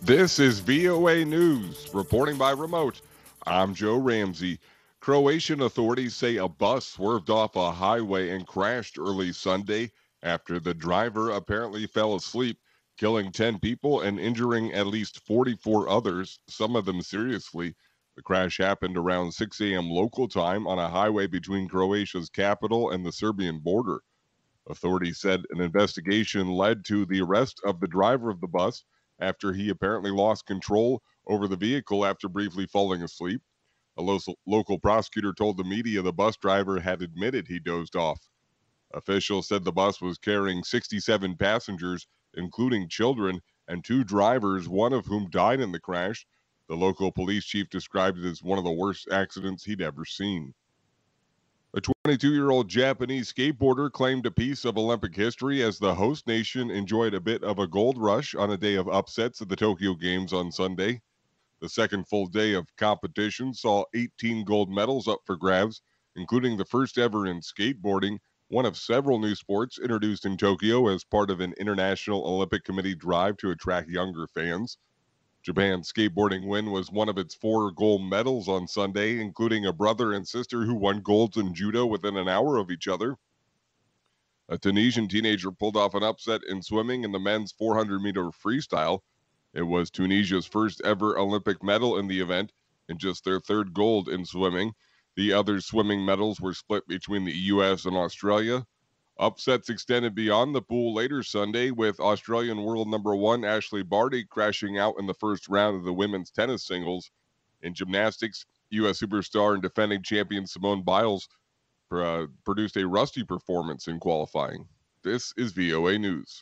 This is VOA News, reporting by remote. I'm Joe Ramsey. Croatian authorities say a bus swerved off a highway and crashed early Sunday after the driver apparently fell asleep, killing 10 people and injuring at least 44 others, some of them seriously. The crash happened around 6 a.m. local time on a highway between Croatia's capital and the Serbian border. Authorities said an investigation led to the arrest of the driver of the bus after he apparently lost control over the vehicle after briefly falling asleep. A local prosecutor told the media the bus driver had admitted he dozed off. Officials said the bus was carrying 67 passengers, including children, and two drivers, one of whom died in the crash. The local police chief described it as one of the worst accidents he'd ever seen. A 22-year-old Japanese skateboarder claimed a piece of Olympic history as the host nation enjoyed a bit of a gold rush on a day of upsets at the Tokyo Games on Sunday. The second full day of competition saw 18 gold medals up for grabs, including the first ever in skateboarding, one of several new sports introduced in Tokyo as part of an International Olympic Committee drive to attract younger fans. Japan's skateboarding win was one of its 4 gold medals on Sunday, including a brother and sister who won golds in judo within an hour of each other. A Tunisian teenager pulled off an upset in swimming in the men's 400-meter freestyle. It was Tunisia's first ever Olympic medal in the event and just their third gold in swimming. The other swimming medals were split between the U.S. and Australia. Upsets extended beyond the pool later Sunday, with Australian world number 1 Ashley Barty crashing out in the first round of the women's tennis singles. In gymnastics, U.S. superstar and defending champion Simone Biles produced a rusty performance in qualifying. This is VOA News.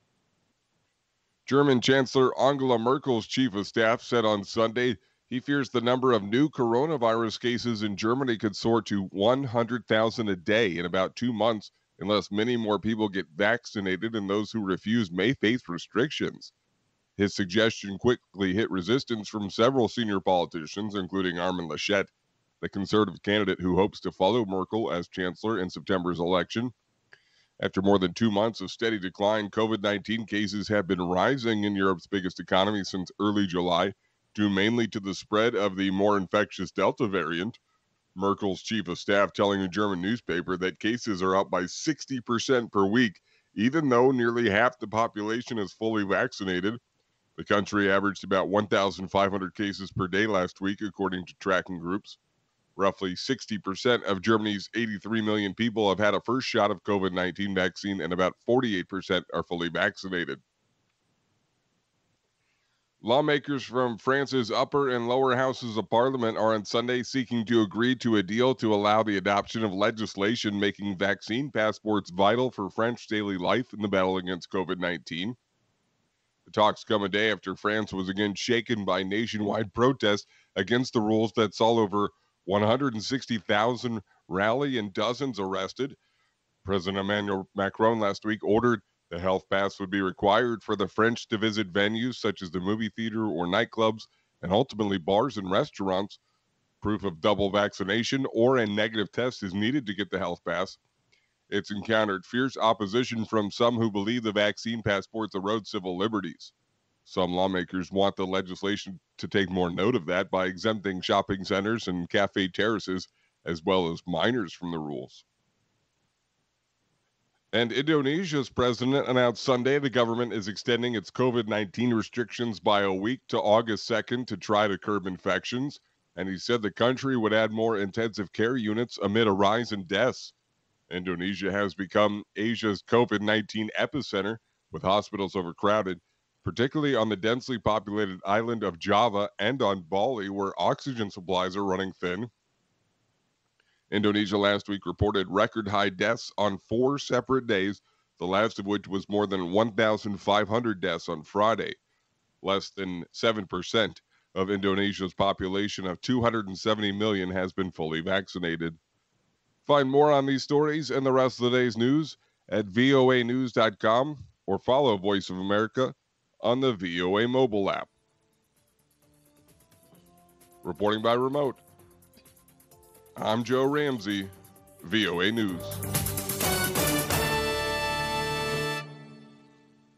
German Chancellor Angela Merkel's chief of staff said on Sunday he fears the number of new coronavirus cases in Germany could soar to 100,000 a day in about 2 months, unless many more people get vaccinated, and those who refuse may face restrictions. His suggestion quickly hit resistance from several senior politicians, including Armin Laschet, the conservative candidate who hopes to follow Merkel as chancellor in September's election. After more than 2 months of steady decline, COVID-19 cases have been rising in Europe's biggest economy since early July, due mainly to the spread of the more infectious Delta variant. Merkel's chief of staff telling a German newspaper that cases are up by 60% per week, even though nearly half the population is fully vaccinated. The country averaged about 1,500 cases per day last week, according to tracking groups. Roughly 60% of Germany's 83 million people have had a first shot of COVID-19 vaccine, and about 48% are fully vaccinated. Lawmakers from France's upper and lower houses of parliament are on Sunday seeking to agree to a deal to allow the adoption of legislation making vaccine passports vital for French daily life in the battle against COVID-19. The talks come a day after France was again shaken by nationwide protests against the rules that saw over 160,000 rally and dozens arrested. President Emmanuel Macron last week ordered the health pass would be required for the French to visit venues such as the movie theater or nightclubs, and ultimately bars and restaurants. Proof of double vaccination or a negative test is needed to get the health pass. It's encountered fierce opposition from some who believe the vaccine passports erode civil liberties. Some lawmakers want the legislation to take more note of that by exempting shopping centers and cafe terraces, as well as minors, from the rules. And Indonesia's president announced Sunday the government is extending its COVID-19 restrictions by a week to August 2nd to try to curb infections. And he said the country would add more intensive care units amid a rise in deaths. Indonesia has become Asia's COVID-19 epicenter, with hospitals overcrowded, particularly on the densely populated island of Java and on Bali, where oxygen supplies are running thin. Indonesia last week reported record high deaths on 4 separate days, the last of which was more than 1,500 deaths on Friday. Less than 7% of Indonesia's population of 270 million has been fully vaccinated. Find more on these stories and the rest of the day's news at voanews.com or follow Voice of America on the VOA mobile app. Reporting by remote, I'm Joe Ramsey, VOA News.